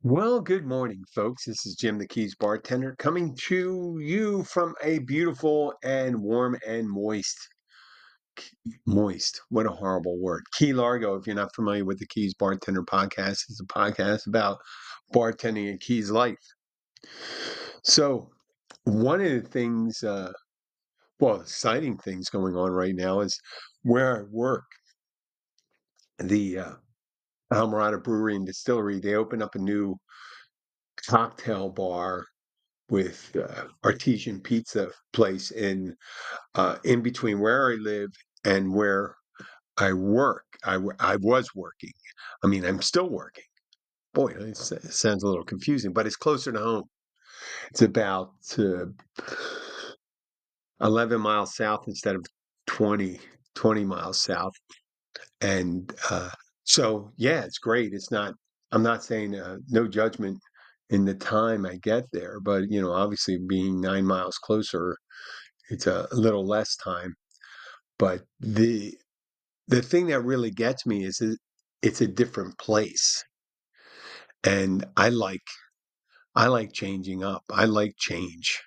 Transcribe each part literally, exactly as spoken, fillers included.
Well, good morning, folks. This is Jim the Keys bartender coming to you from a beautiful and warm and moist, moist. What a horrible word. Key Largo. If you're not familiar with the Keys Bartender podcast, it's a podcast about bartending and Keys life. So, one of the things, uh, well, exciting things going on right now is where I work. The uh, Almirada Brewery and Distillery. They opened up a new cocktail bar with uh, artesian pizza place in uh, in between where I live and where I work. I, w- I was working. I mean, I'm still working. Boy, it, s- it sounds a little confusing, but it's closer to home. It's about uh, eleven miles south instead of twenty twenty miles south. And uh, so, yeah, it's great. It's not, I'm not saying uh, no judgment in the time I get there, but, you know, obviously being nine miles closer, it's a little less time. But the the thing that really gets me is it, it's a different place, and I like I like changing up. I like change.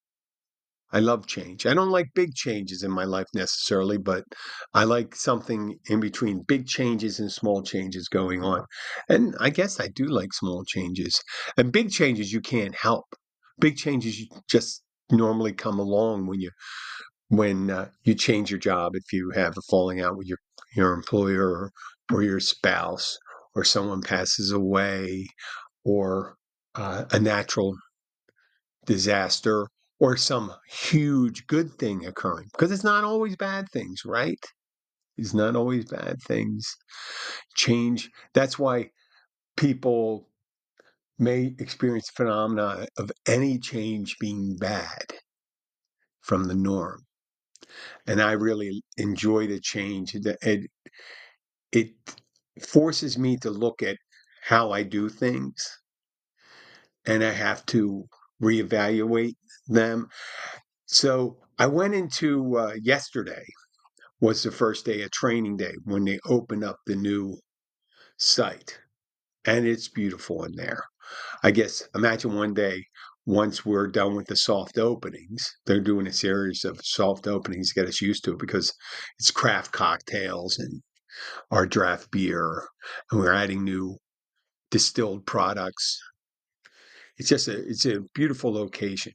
I love change. I don't like big changes in my life necessarily, but I like something in between big changes and small changes going on. And I guess I do like small changes. And big changes you can't help. Big changes you just normally come along when you when uh, you change your job, if you have a falling out with your your employer or, or your spouse, or someone passes away, or uh, a natural disaster, or some huge good thing occurring, because it's not always bad things, right? It's not always bad things. Change. That's why people may experience phenomena of any change being bad from the norm. And I really enjoy the change. It, it forces me to look at how I do things, and I have to reevaluate them. So I went into uh, yesterday was the first day of training day when they opened up the new site, and it's beautiful in there. I guess imagine one day, once we're done with the soft openings, they're doing a series of soft openings to get us used to it, because it's craft cocktails and our draft beer, and we're adding new distilled products. It's just a it's a beautiful location.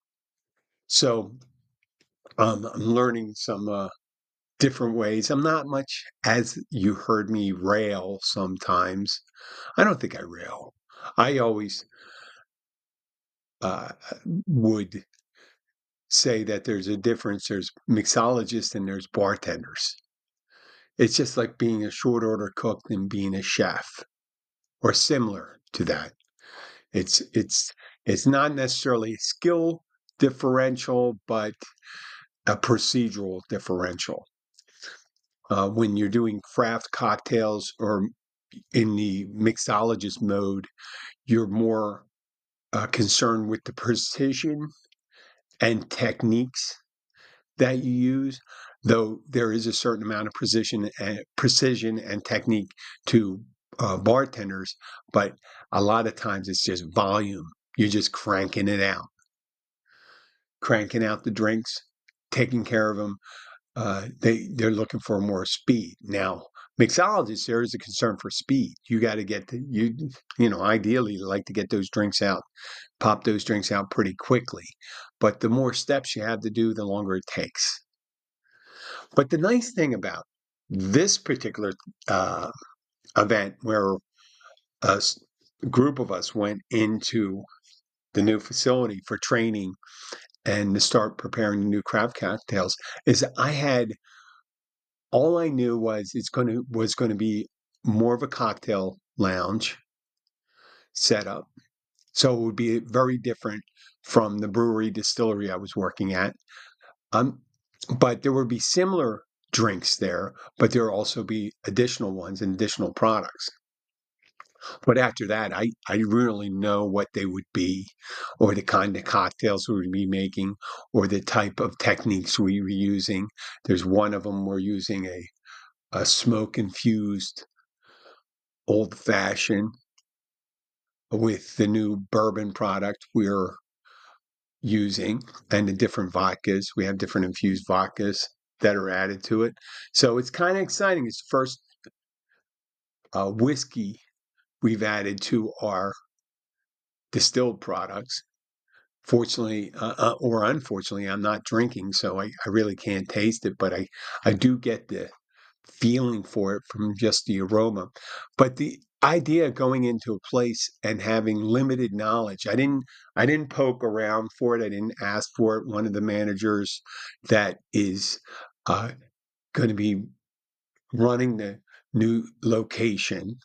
So um, I'm learning some uh, different ways. I'm not much, as you heard me rail sometimes. I don't think I rail. I always uh, would say that there's a difference. There's mixologists and there's bartenders. It's just like being a short order cook and being a chef, or similar to that. It's it's it's not necessarily a skill differential, but a procedural differential. Uh, when you're doing craft cocktails or in the mixologist mode, you're more uh, concerned with the precision and techniques that you use, though there is a certain amount of precision and precision and technique to uh, bartenders, but a lot of times it's just volume. You're just cranking it out, cranking out the drinks, taking care of them. Uh, they they're looking for more speed now. Mixologists, there is a concern for speed. You got to get the, you you know ideally you like to get those drinks out, pop those drinks out pretty quickly. But the more steps you have to do, the longer it takes. But the nice thing about this particular uh, event, where a group of us went into the new facility for training and to start preparing the new craft cocktails, is I had all I knew was it's going to was going to be more of a cocktail lounge setup. So it would be very different from the brewery distillery I was working at. Um, but there would be similar drinks there, but there would also be additional ones and additional products. But after that, I, I really know what they would be, or the kind of cocktails we would be making, or the type of techniques we were using. There's one of them we're using a, a smoke infused old fashioned with the new bourbon product we're using and the different vodkas. We have different infused vodkas that are added to it. So it's kind of exciting. It's the first uh, whiskey we've added to our distilled products. Fortunately, uh, uh, or unfortunately, I'm not drinking, so I, I really can't taste it, but I, I do get the feeling for it from just the aroma. But the idea of going into a place and having limited knowledge, I didn't I didn't poke around for it. I didn't ask for it. One of the managers that is uh, going to be running the new location,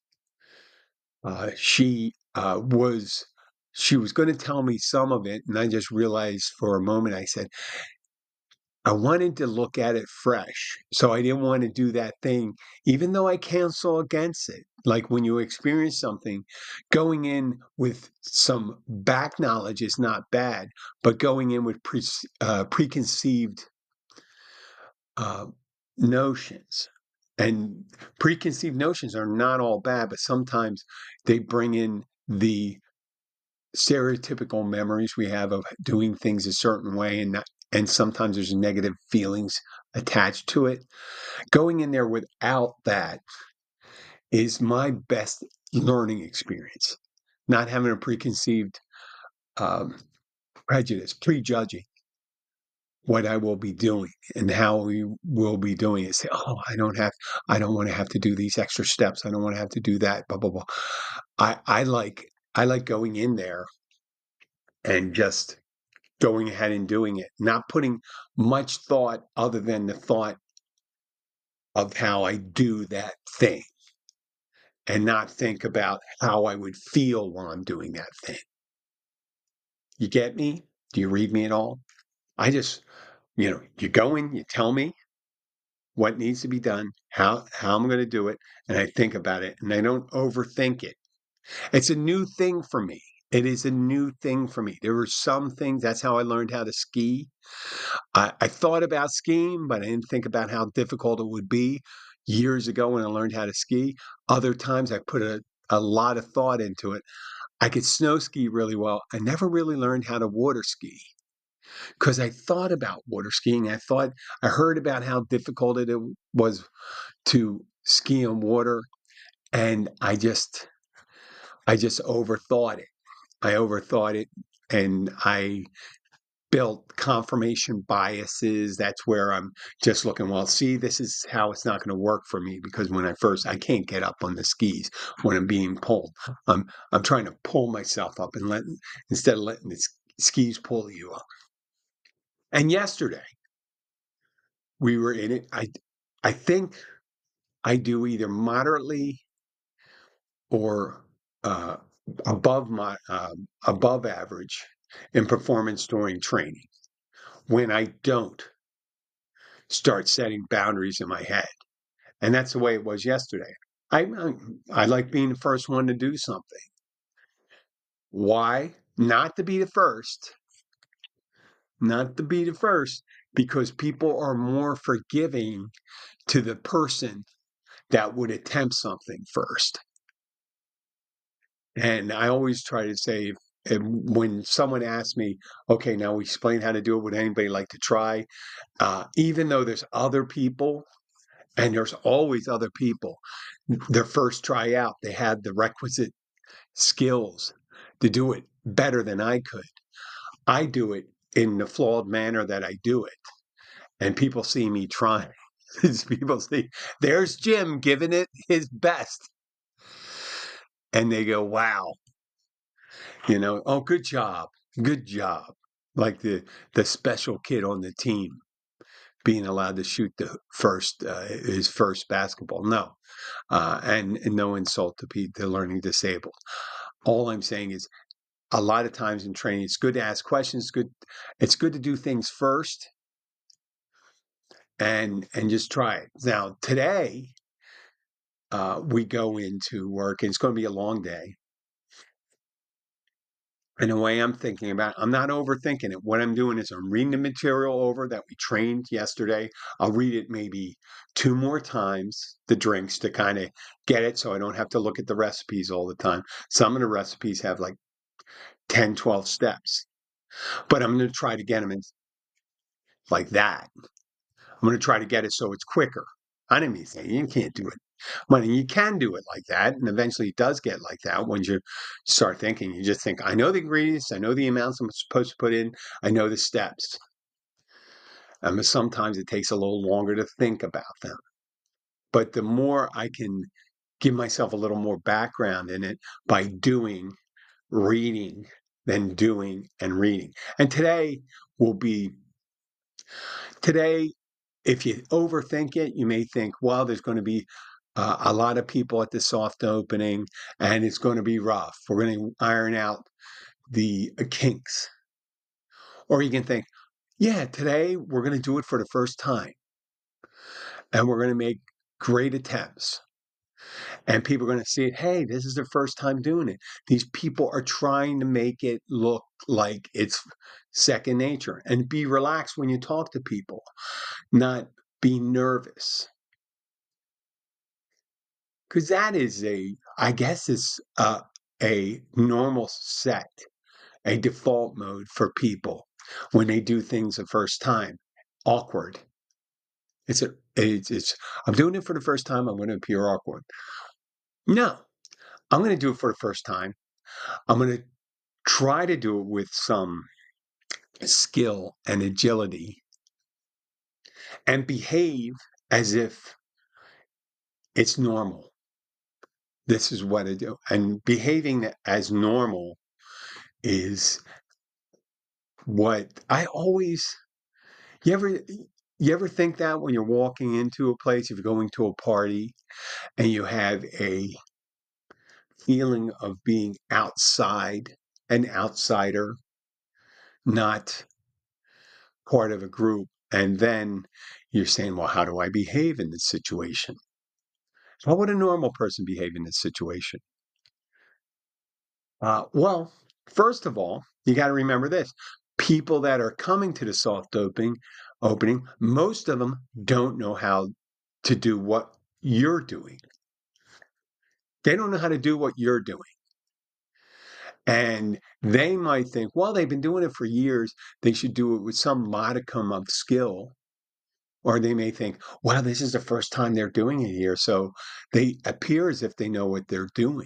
uh, she uh, was she was going to tell me some of it, and I just realized for a moment. I said, I wanted to look at it fresh. So I didn't want to do that thing, even though I cancel against it. Like when you experience something, going in with some back knowledge is not bad, but going in with pre, uh, preconceived uh, notions. And preconceived notions are not all bad, but sometimes they bring in the stereotypical memories we have of doing things a certain way, and not, and sometimes there's negative feelings attached to it. Going in there without that is my best learning experience. Not having a preconceived um, prejudice, prejudging what I will be doing and how we will be doing it. Say, oh, I don't have, I don't want to have to do these extra steps. I don't want to have to do that. Blah blah blah. I I like I like going in there and just going ahead and doing it, not putting much thought other than the thought of how I do that thing and not think about how I would feel while I'm doing that thing. You get me? Do you read me at all? I just, you know, you go in, you tell me what needs to be done, how how I'm going to do it, and I think about it and I don't overthink it. It's a new thing for me. It is a new thing for me. There were some things, that's how I learned how to ski. I, I thought about skiing, but I didn't think about how difficult it would be years ago when I learned how to ski. Other times I put a, a lot of thought into it. I could snow ski really well. I never really learned how to water ski because I thought about water skiing. I thought I heard about how difficult it was to ski on water, and I just I just overthought it. I overthought it, and I built confirmation biases. That's where I'm just looking, well, see, this is how it's not going to work for me because when I first, I can't get up on the skis when I'm being pulled. I'm I'm trying to pull myself up and let instead of letting the skis pull you up. And yesterday we were in it. I I think I do either moderately or uh, above my uh, above average in performance during training. When I don't start setting boundaries in my head. And that's the way it was yesterday. I, I, I like being the first one to do something. Why? Not to be the first, not to be the first, because people are more forgiving to the person that would attempt something first. And I always try to say, if, if, when someone asks me, okay, now explain how to do it, would anybody like to try? Uh, even though there's other people, and there's always other people, their first tryout, they had the requisite skills to do it better than I could. I do it in the flawed manner that I do it. And people see me trying. People see, there's Jim giving it his best. And they go, wow, you know, oh, good job. Good job. Like the the special kid on the team being allowed to shoot the first uh, his first basketball. No, uh, and, and no insult to be the learning disabled. All I'm saying is, a lot of times in training, it's good to ask questions. Good, it's good to do things first, and and just try it. Now today, uh, we go into work, and it's going to be a long day. And the way I'm thinking about it, I'm not overthinking it. What I'm doing is I'm reading the material over that we trained yesterday. I'll read it maybe two more times, the drinks, to kind of get it so I don't have to look at the recipes all the time. Some of the recipes have like ten, twelve steps, but I'm going to try to get them in like that. I'm going to try to get it so it's quicker. I didn't mean to say you can't do it. Well, you can do it like that, and eventually it does get like that when you start thinking. You just think, I know the ingredients, I know the amounts I'm supposed to put in, I know the steps. Um, but sometimes it takes a little longer to think about them. But the more I can give myself a little more background in it by doing, reading, then doing and reading. And today will be today, if you overthink it, you may think, well, there's going to be uh, a lot of people at the soft opening and it's going to be rough. We're going to iron out the uh, kinks. Or you can think, yeah, today we're going to do it for the first time and we're going to make great attempts. And people are going to see it. Hey, this is their first time doing it. These people are trying to make it look like it's second nature. And be relaxed when you talk to people, not be nervous. Because that is a, I guess, is a, a normal set, a default mode for people when they do things the first time. Awkward. It's a, it's, it's, I'm doing it for the first time. I'm going to appear awkward. No, I'm going to do it for the first time. I'm going to try to do it with some skill and agility and behave as if it's normal. This is what I do. And behaving as normal is what I always, you ever, you ever think that when you're walking into a place, if you're going to a party and you have a feeling of being outside, an outsider, not part of a group, and then you're saying, well, how do I behave in this situation? How would a normal person behave in this situation? Uh, well, first of all, you got to remember this. People that are coming to the soft opening, opening, most of them don't know how to do what you're doing. They don't know how to do what you're doing. And they might think, well, they've been doing it for years. They should do it with some modicum of skill. Or they may think, wow, this is the first time they're doing it here. So they appear as if they know what they're doing.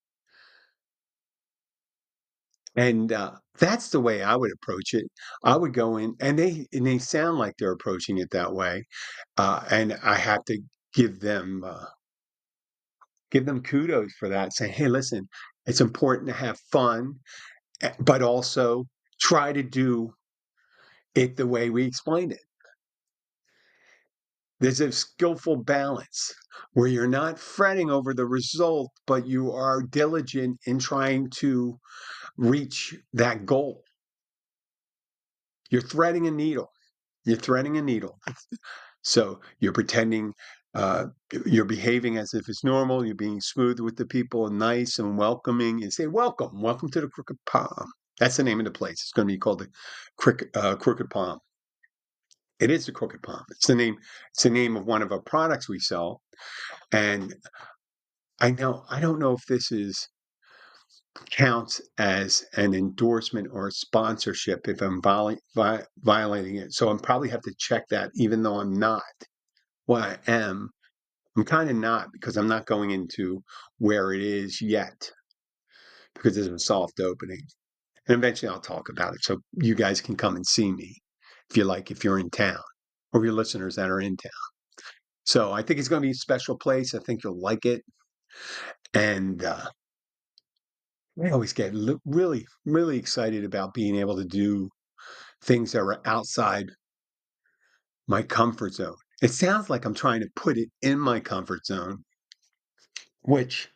And uh, that's the way I would approach it. I would go in, and they and they sound like they're approaching it that way, uh, and I have to give them uh, give them kudos for that. Say, hey, listen, it's important to have fun, eh, but also try to do it the way we explained it. There's a skillful balance where you're not fretting over the result, but you are diligent in trying to reach that goal. You're threading a needle. You're threading a needle. So you're pretending, uh, you're behaving as if it's normal. You're being smooth with the people and nice and welcoming. And say, "Welcome, welcome to the Crooked Palm." That's the name of the place. It's going to be called the Crooked, uh, Crooked Palm. It is the Crooked Palm. It's the name. It's the name of one of our products we sell. And I know I don't know if this is counts as an endorsement or a sponsorship if I'm viol- vi- violating it. So I'm probably have to check that, even though I'm not. Well, I am. I'm kind of not because I'm not going into where it is yet because it's a soft opening. And eventually I'll talk about it so you guys can come and see me if you like, if you're in town or your listeners that are in town. So I think it's going to be a special place. I think you'll like it. And uh, I always get li- really, really excited about being able to do things that are outside my comfort zone. It sounds like I'm trying to put it in my comfort zone, which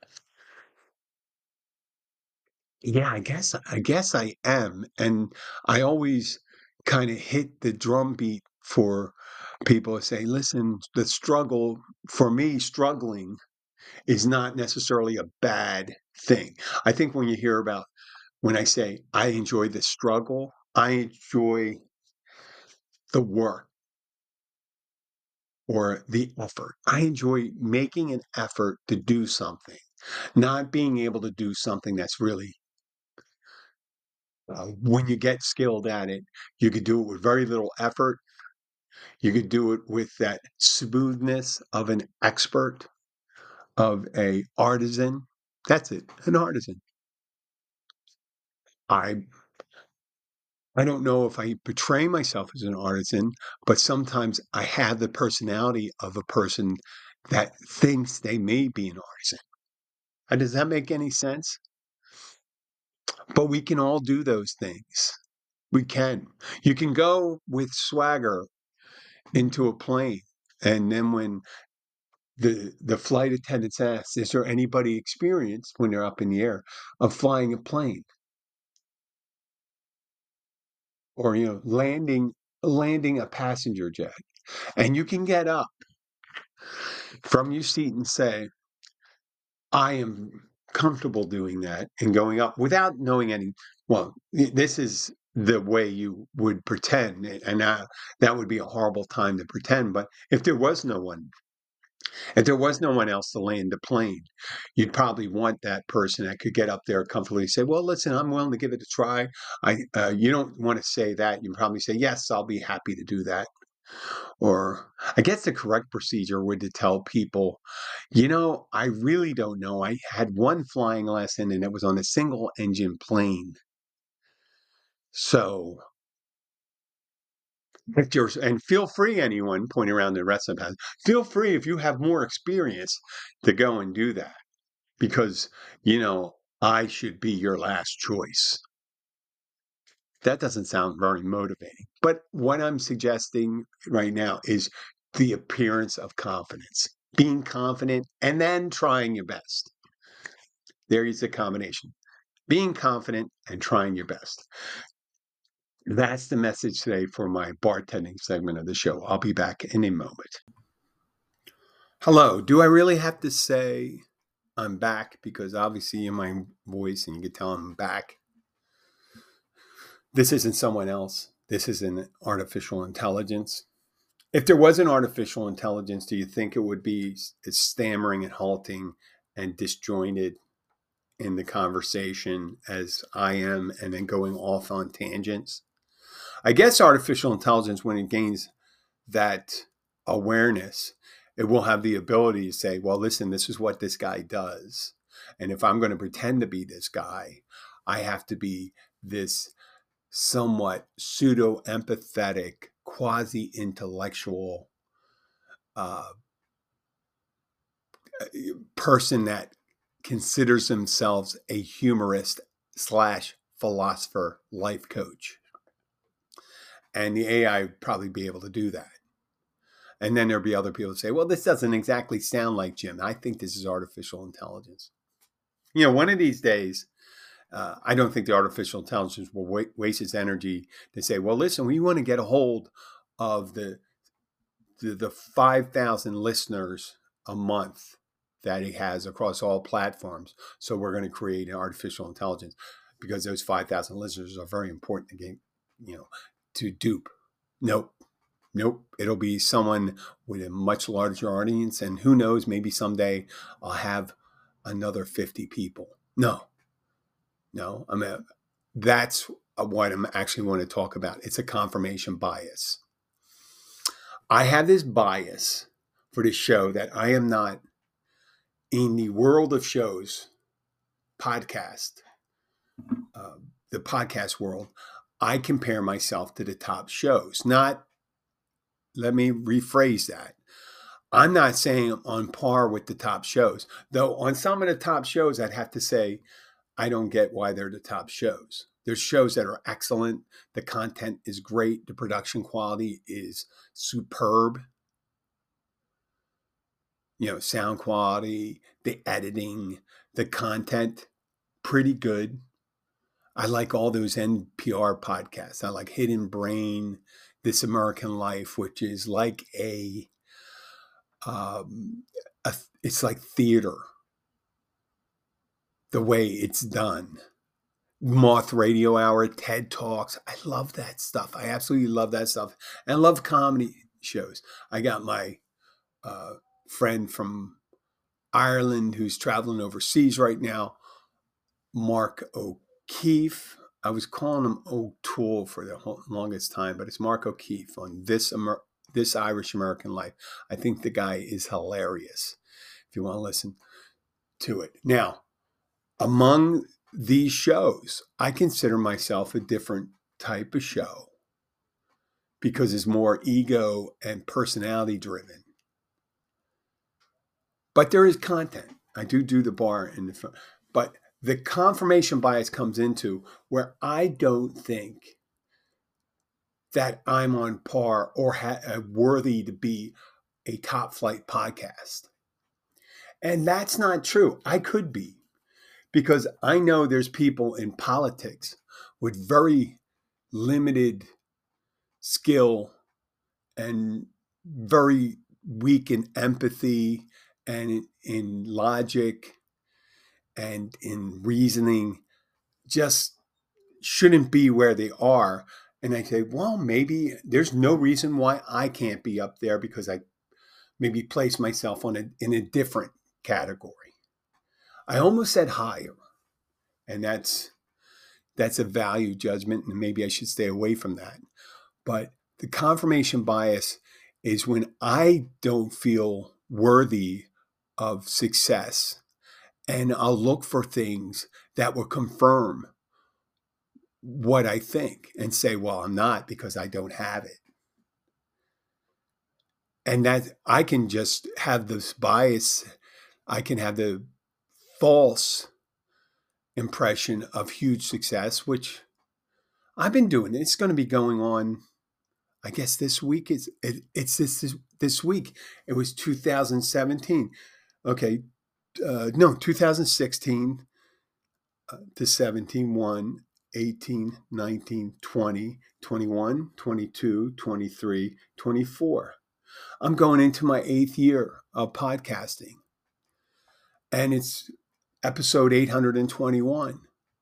yeah, I guess I guess I am, and I always kind of hit the drum beat for people to say, "Listen, the struggle for me, struggling is not necessarily a bad thing." I think when you hear about when I say I enjoy the struggle, I enjoy the work or the effort. I enjoy making an effort to do something, not being able to do something that's really, uh, when you get skilled at it, you could do it with very little effort. You could do it with that smoothness of an expert, of a artisan. That's it, an artisan. I I don't know if I portray myself as an artisan, but sometimes I have the personality of a person that thinks they may be an artisan. Uh, does that make any sense? But we can all do those things. We can. You can go with swagger into a plane, and then when the the flight attendants asks, "Is there anybody experienced when they're up in the air of flying a plane or you know landing landing a passenger jet?" And you can get up from your seat and say, "I am comfortable doing that," and going up without knowing any. Well, this is the way you would pretend, and uh, that would be a horrible time to pretend. But if there was no one If there was no one else to land the plane, you'd probably want that person that could get up there comfortably and say, "Well, listen, I'm willing to give it a try." I, uh, you don't want to say that. You probably say, "Yes, I'll be happy to do that." Or I guess the correct procedure would to tell people, you know, I really don't know. I had one flying lesson and it was on a single engine plane. So if you're, and feel free, anyone pointing around the rest of the feel free if you have more experience to go and do that. Because, you know, I should be your last choice. That doesn't sound very motivating. But what I'm suggesting right now is the appearance of confidence, being confident and then trying your best. There is a combination, being confident and trying your best. That's the message today for my bartending segment of the show. I'll be back in a moment. Hello. Do I really have to say I'm back? Because obviously in my voice, and you can tell I'm back. This isn't someone else. This isn't artificial intelligence. If there was an artificial intelligence, do you think it would be as stammering and halting and disjointed in the conversation as I am and then going off on tangents? I guess artificial intelligence, when it gains that awareness, it will have the ability to say, well, listen, this is what this guy does. And if I'm going to pretend to be this guy, I have to be this somewhat pseudo empathetic, quasi intellectual uh, person that considers themselves a humorist slash philosopher life coach. And the A I would probably be able to do that. And then there'll be other people who say, well, this doesn't exactly sound like Jim. I think this is artificial intelligence. You know, one of these days, uh, I don't think the artificial intelligence will wa- waste its energy to say, well, listen, we want to get a hold of the the, the five thousand listeners a month that he has across all platforms. So we're going to create an artificial intelligence because those five thousand listeners are very important to get, you know, to dupe. Nope. Nope. It'll be someone with a much larger audience. And who knows, maybe someday I'll have another fifty people. No, no. I mean, that's what I'm actually want to talk about. It's a confirmation bias. I have this bias for the show that I am not in the world of shows, podcast, uh, the podcast world. I compare myself to the top shows. Not, let me rephrase that. I'm not saying I'm on par with the top shows, though on some of the top shows, I'd have to say, I don't get why they're the top shows. There's shows that are excellent. The content is great. The production quality is superb. You know, sound quality, the editing, the content, pretty good. I like all those N P R podcasts. I like Hidden Brain, This American Life, which is like a, um, a it's like theater, the way it's done. Moth Radio Hour, TED Talks. I love that stuff. I absolutely love that stuff. And I love comedy shows. I got my uh, friend from Ireland who's traveling overseas right now, Mark O'Keefe. I was calling him O'Toole for the longest time, but it's Mark O'Keefe on This Amer- This Irish American Life. I think the guy is hilarious if you want to listen to it. Now, among these shows, I consider myself a different type of show because it's more ego and personality driven. But there is content. I do do the bar in the front. But the confirmation bias comes into where I don't think that I'm on par or ha- worthy to be a top flight podcast. And that's not true. I could be, because I know there's people in politics with very limited skill and very weak in empathy and in, in logic and in reasoning, just shouldn't be where they are. And I say, well, maybe there's no reason why I can't be up there because I maybe place myself on a, in a different category. I almost said higher, and that's that's a value judgment, and maybe I should stay away from that. But the confirmation bias is when I don't feel worthy of success, and I'll look for things that will confirm what I think and say, well, I'm not because I don't have it. And that I can just have this bias. I can have the false impression of huge success, which I've been doing. It's going to be going on. I guess this week is it, it's this, this this week. It was two thousand seventeen. Okay, uh, no, two thousand sixteen uh, to seventeen, one, eighteen, nineteen, twenty, twenty-one, twenty-two, twenty-three, twenty-four. I'm going into my eighth year of podcasting, and it's episode eight hundred twenty-one.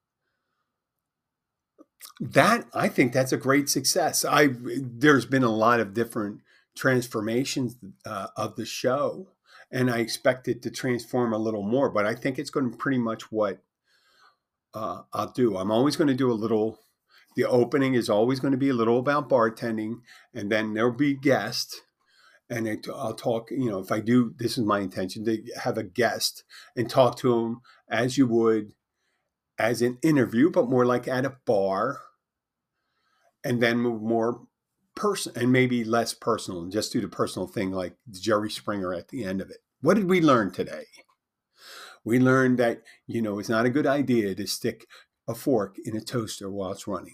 That, I think that's a great success. I there's been a lot of different transformations uh, of the show, and I expect it to transform a little more. But I think it's going to pretty much what uh, I'll do. I'm always going to do a little. The opening is always going to be a little about bartending, and then there'll be guests, and it, I'll talk. You know, if I do, this is my intention to have a guest and talk to them as you would as an interview, but more like at a bar. And then move more person and maybe less personal and just do the personal thing like Jerry Springer at the end of it. What did we learn today? We learned that, you know, it's not a good idea to stick a fork in a toaster while it's running.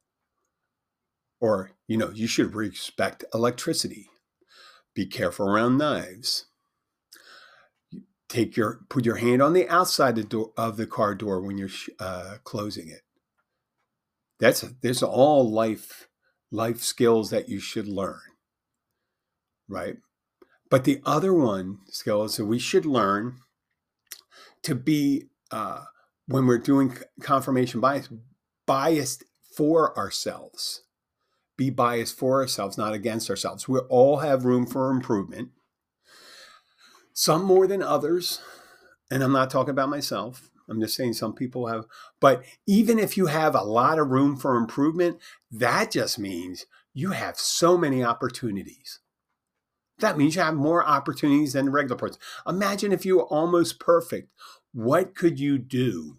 Or, you know, you should respect electricity. Be careful around knives. Take your put your hand on the outside of the, door, of the car door when you're uh, closing it. That's there's all life life skills that you should learn, right? But the other one skill is that we should learn to be uh, when we're doing confirmation bias, biased for ourselves. Be biased for ourselves, not against ourselves. We all have room for improvement. Some more than others, and I'm not talking about myself. I'm just saying some people have, but even if you have a lot of room for improvement, that just means you have so many opportunities. That means you have more opportunities than the regular person. Imagine if you were almost perfect. What could you do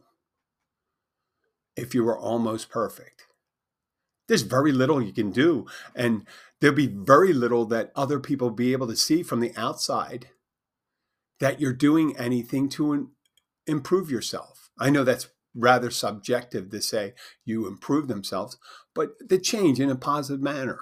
if you were almost perfect? There's very little you can do, and there'll be very little that other people will be able to see from the outside that you're doing anything to improve yourself. I know that's rather subjective to say you improve themselves, but the change in a positive manner.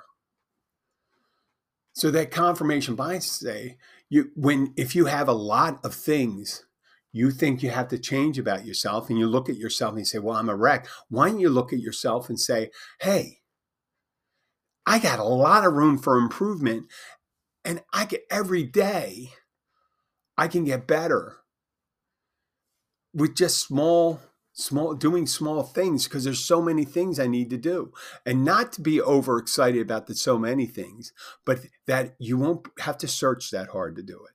So that confirmation bias say you when if you have a lot of things you think you have to change about yourself and you look at yourself and you say, well, I'm a wreck. Why don't you look at yourself and say, hey, I got a lot of room for improvement, and I get every day I can get better with just small Small, doing small things because there's so many things I need to do, and not to be overexcited about the so many things, but that you won't have to search that hard to do it.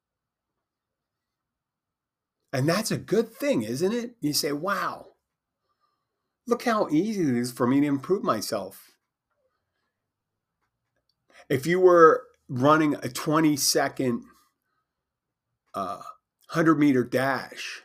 And that's a good thing, isn't it? You say, wow, look how easy it is for me to improve myself. If you were running a twenty second uh, one hundred meter dash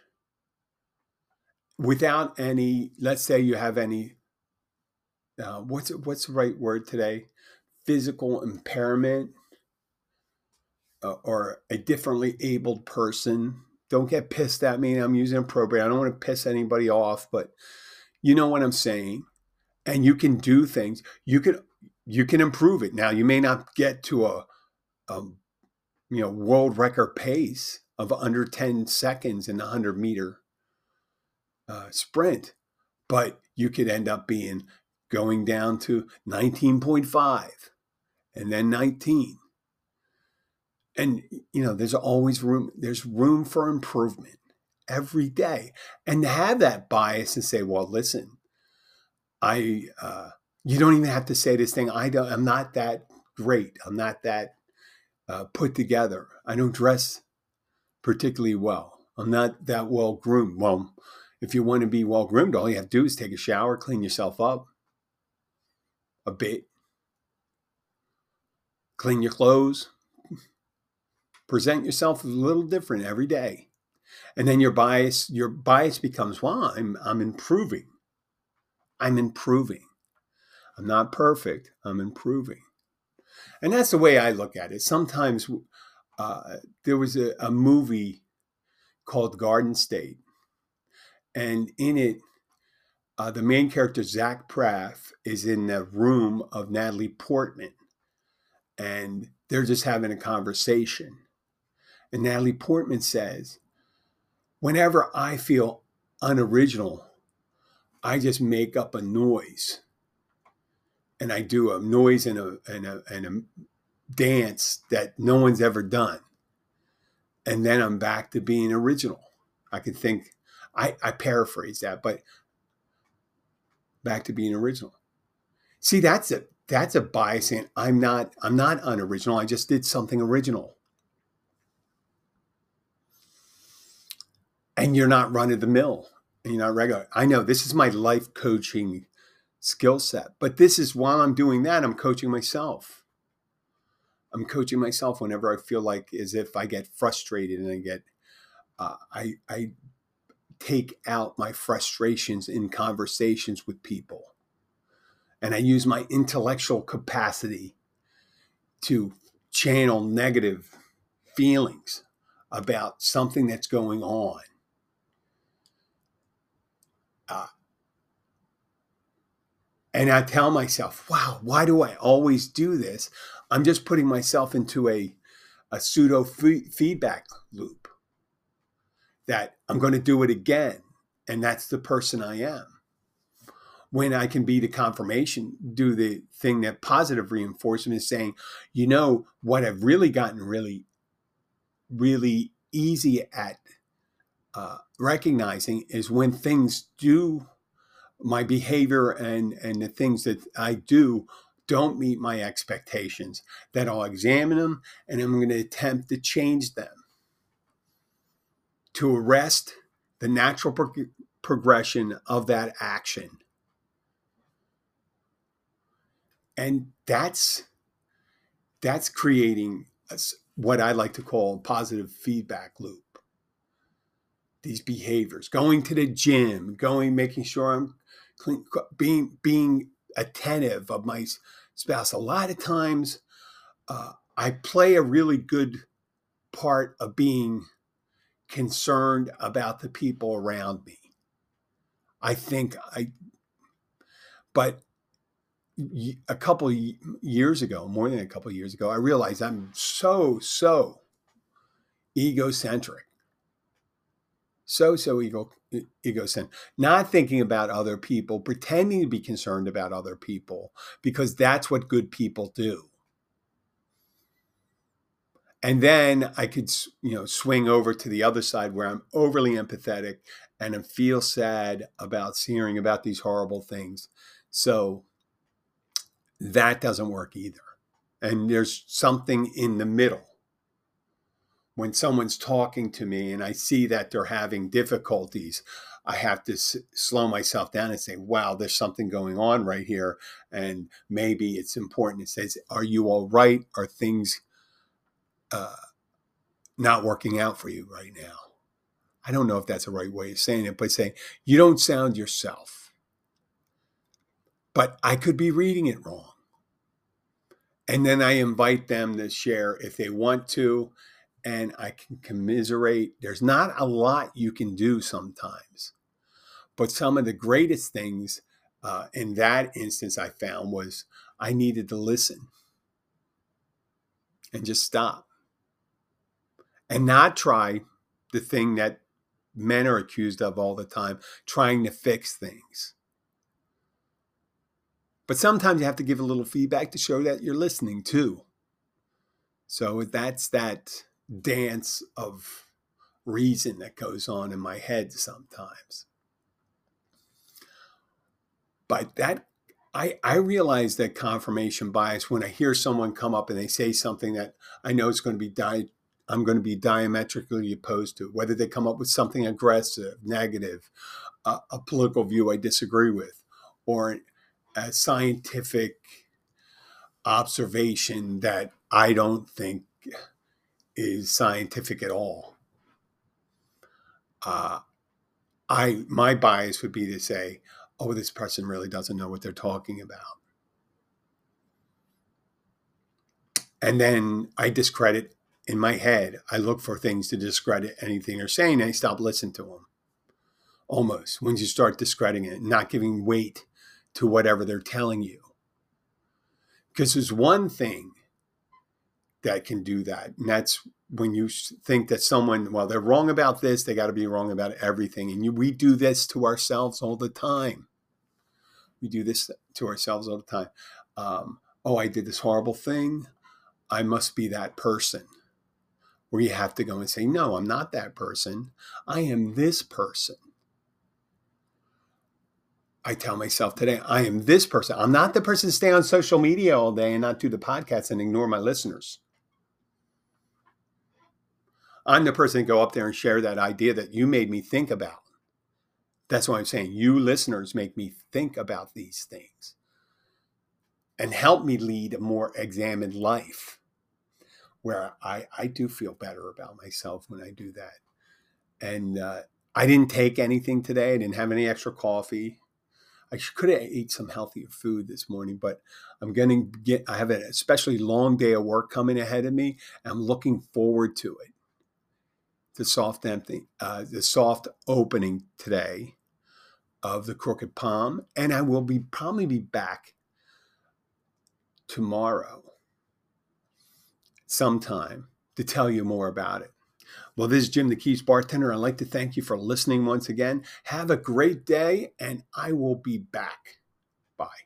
without any, let's say you have any, uh, what's what's the right word today? Physical impairment, uh, or a differently abled person. Don't get pissed at me. I'm using a program. I don't want to piss anybody off, but you know what I'm saying. And you can do things. You can you can improve it. Now you may not get to a, a you know world record pace of under ten seconds in a one hundred meter uh, sprint, but you could end up being going down to nineteen point five and then nineteen. And, you know, there's always room, there's room for improvement every day. And to have that bias and say, well, listen, I, uh, you don't even have to say this thing. I don't, I'm not that great. I'm not that uh, put together. I don't dress particularly well. I'm not that well groomed. Well, if you want to be well groomed, all you have to do is take a shower, clean yourself up a bit, clean your clothes, present yourself a little different every day. And then your bias, your bias becomes, well, I'm, I'm improving. I'm improving. I'm not perfect. I'm improving. And that's the way I look at it. Sometimes uh, there was a, a movie called Garden State. And in it, uh, the main character, Zach Braff, is in the room of Natalie Portman. And they're just having a conversation. And Natalie Portman says, whenever I feel unoriginal, I just make up a noise. And I do a noise and a, and a, and a dance that no one's ever done. And then I'm back to being original. I can think, I, I paraphrase that, but back to being original. See, that's a, that's a bias in I'm not, I'm not unoriginal. I just did something original. And you're not run of the mill. And you're not regular. I know this is my life coaching skill set, but this is while I'm doing that, I'm coaching myself. I'm coaching myself whenever I feel like as if I get frustrated and I get, uh, I, I take out my frustrations in conversations with people. And I use my intellectual capacity to channel negative feelings about something that's going on. Uh, and I tell myself, wow, why do I always do this? I'm just putting myself into a, a pseudo f- feedback loop that I'm going to do it again. And that's the person I am. When I can be the confirmation, do the thing that positive reinforcement is saying, you know, what I've really gotten really, really easy at uh, recognizing is when things do, my behavior and, and the things that I do don't meet my expectations, that I'll examine them and I'm going to attempt to change them to arrest the natural pro- progression of that action. And that's that's creating a, what I like to call a positive feedback loop. These behaviors, going to the gym, going, making sure I'm clean, being being attentive of my spouse. A lot of times, uh, I play a really good part of being concerned about the people around me. I think I, but a couple of years ago, more than a couple of years ago, I realized I'm so, so egocentric. So, so ego, egocentric. Not thinking about other people, pretending to be concerned about other people, because that's what good people do. And then I could, you know, swing over to the other side where I'm overly empathetic and I feel sad about hearing about these horrible things. So that doesn't work either. And there's something in the middle. When someone's talking to me and I see that they're having difficulties, I have to s- slow myself down and say, wow, there's something going on right here. And maybe it's important to say, are you all right? Are things uh, not working out for you right now? I don't know if that's the right way of saying it, but saying, you don't sound yourself. But I could be reading it wrong. And then I invite them to share if they want to, and I can commiserate. There's not a lot you can do sometimes. But some of the greatest things uh, in that instance I found was I needed to listen and just stop and not try the thing that men are accused of all the time, trying to fix things. But sometimes you have to give a little feedback to show that you're listening too. So that's that dance of reason that goes on in my head sometimes. But that I, I realize that confirmation bias when I hear someone come up and they say something that I know is going to be di- I'm going to be diametrically opposed to, whether they come up with something aggressive, negative, uh, a political view I disagree with, or a scientific observation that I don't think is scientific at all. Uh, I my bias would be to say, oh, this person really doesn't know what they're talking about. And then I discredit in my head. I look for things to discredit anything they're saying, and I stop listening to them. Almost when you start discrediting it, not giving weight to whatever they're telling you. Because there's one thing that can do that, and that's when you think that someone, well, they're wrong about this, they got to be wrong about everything. And you, we do this to ourselves all the time. We do this to ourselves all the time. Um, oh, I did this horrible thing. I must be that person. Where you have to go and say, no, I'm not that person. I am this person. I tell myself today, I am this person. I'm not the person to stay on social media all day and not do the podcast and ignore my listeners. I'm the person to go up there and share that idea that you made me think about. That's what I'm saying. You listeners make me think about these things and help me lead a more examined life where I, I do feel better about myself when I do that. And uh, I didn't take anything today. I didn't have any extra coffee. I could have ate some healthier food this morning, but I'm going to get, I have an especially long day of work coming ahead of me. I'm looking forward to it. The soft empty, uh, the soft opening today of the Crooked Palm. And I will be probably be back tomorrow sometime to tell you more about it. Well, this is Jim the Keys Bartender. I'd like to thank you for listening once again. Have a great day, and I will be back. Bye.